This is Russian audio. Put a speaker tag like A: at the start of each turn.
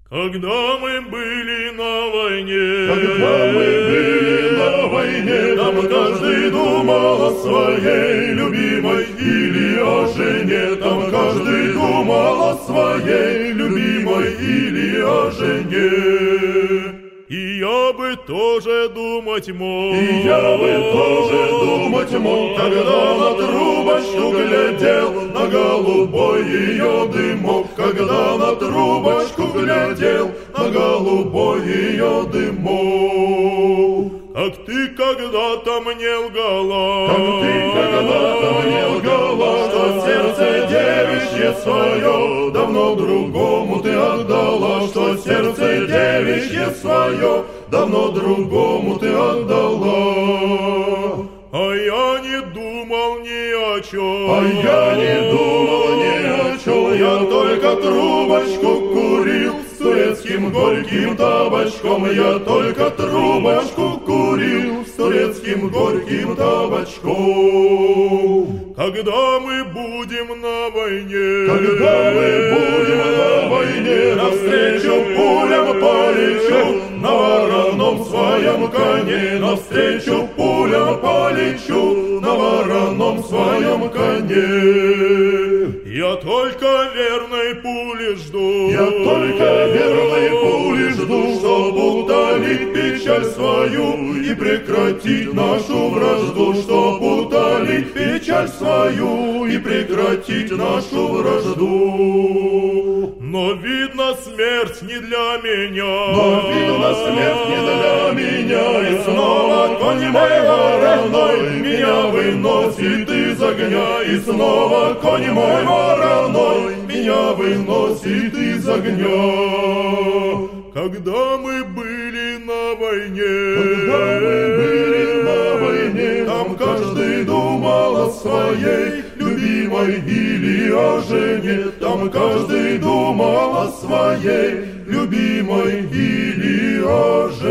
A: Когда мы были на войне,
B: там каждый думал о своей любимой или о жене. Там каждый думал о своей любимой или о жене.
A: И я бы тоже думать мог,
B: когда на трубочку глядел, на голубой ее дымок. Когда на трубочку глядел, на голубой ее дымок.
A: как ты когда-то мне лгала,
B: что сердце девичье свое давно другому ты отдала, что сердце девичье свое давно другому ты отдала.
A: а я не думал ни о чем,
B: я только трубочку курил с турецким горьким табачком. Я только трубочку курил с турецким горьким табачком.
A: когда мы будем на войне,
B: навстречу пулям полечу, на вороном своем коне. Навстречу пулям полечу, на вороном своем коне.
A: я только верной пули жду,
B: чтоб утолить печаль свою и прекратить нашу вражду, чтоб утолить печаль свою и прекратить нашу вражду.
A: но видно смерть не для меня,
B: И снова конь мой вороной меня выносит из огня. И снова конь мой вороной меня выносит из огня.
A: когда мы были на войне,
B: там каждый думал о своей любимой или о жене. Там каждый думал о своей любимой или о жене.